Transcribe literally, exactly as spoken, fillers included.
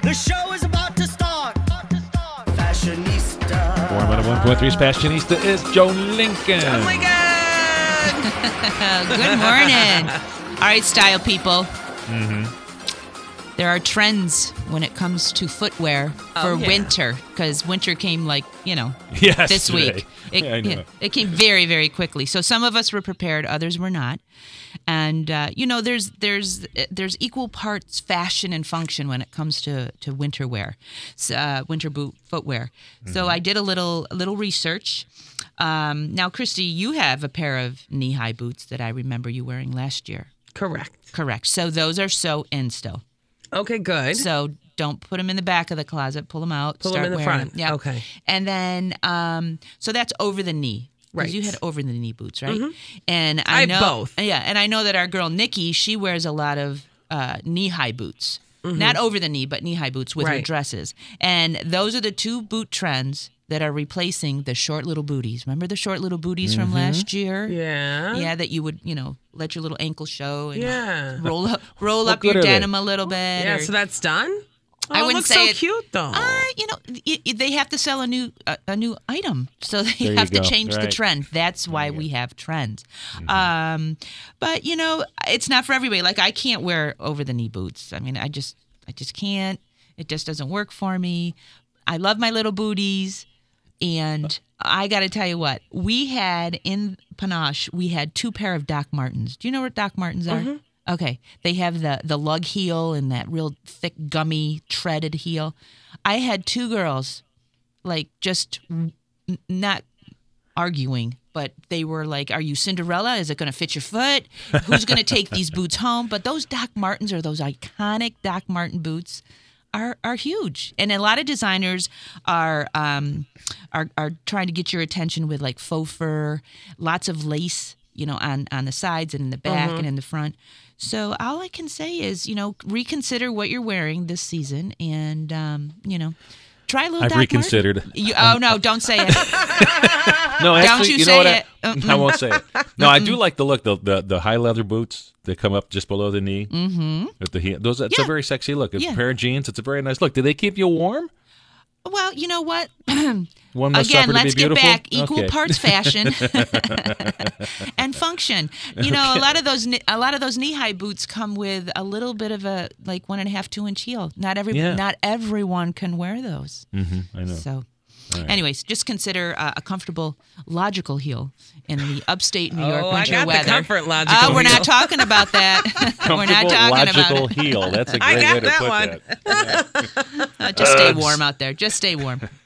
The show is about to start. Fashionista. Warm out of one point three's Fashionista is Joe Lincoln. Oh my God! Good morning. All right, style people. Mm-hmm. There are trends when it comes to footwear for Oh, yeah. winter, because winter came like, you know, Yes, this week. It, Yeah, I know. it, it came very, very quickly. So some of us were prepared, others were not. And uh, you know, there's there's there's equal parts fashion and function when it comes to, to winter wear, uh, winter boot footwear. Mm-hmm. So I did a little a little research. Um, now, Christy, you have a pair of knee-high boots that I remember you wearing last year. Correct. Correct. So those are so in still. Okay, good. So don't put them in the back of the closet. Pull them out. Pull them start in the wearing front. them. Yep. Okay. And then, um, so that's over the knee. 'Cause Right. You had over the knee boots, right? And I I have know, both. Yeah, and I know that our girl Nikki, she wears a lot of uh, knee high boots, not over the knee, but knee high boots with her Right. dresses. And those are the two boot trends that are replacing the short little booties. Remember the short little booties from last year? Yeah. Yeah, that you would, you know, let your little ankle show and Yeah. roll up, roll What up your good are they? denim a little bit. Yeah, or- so that's done? Oh, I it wouldn't looks say so it- cute, though. Uh, you know, y- y- they have to sell a new uh, a new item, so they There you have to go. change the Right. trend. That's why we have trends. Um, but you know, it's not for everybody. Like I can't wear over the knee boots. I mean, I just I just can't. It just doesn't work for me. I love my little booties, and I got to tell you what we had in Panache. We had two pair of Doc Martens. Do you know what Doc Martens are? Okay, they have the the lug heel and that real thick, gummy, treaded heel. I had two girls, like just n- not arguing, but they were like, "Are you Cinderella? Is it going to fit your foot? Who's going to take these boots home?" But those Doc Martens are those iconic Doc Marten boots. Are, are huge, and a lot of designers are um, are are trying to get your attention with like faux fur, lots of lace, you know, on, on the sides and in the back and in the front. So all I can say is, you know, reconsider what you're wearing this season, and um, you know, try a little. I've Doc Marten. reconsidered. You, oh no! Don't say it. No, actually, you you, say know what? it. I, Mm-mm. I won't say it. No, I do like the look. The the, the high leather boots that come up just below the knee. Mm-hmm. With the heel. Those. That's Yeah. a very sexy look. It's Yeah. a pair of jeans. It's a very nice look. Do they keep you warm? Well, you know what? One must Again, suffer let's to be get beautiful. back equal Okay. parts fashion and function. You know, a lot of those kne- a lot of those knee high boots come with a little bit of a like one and a half two inch heel. Not every Yeah. not everyone can wear those. Mhm, I know. So, anyways, just consider uh, a comfortable logical heel in the upstate New York Oh, I winter got the weather. comfort logical Oh, we're heel. not talking about that. we're not Comfortable, talking logical about it. heel. That's a I great got way to that put one. that. Uh, just stay warm out there. Just stay warm.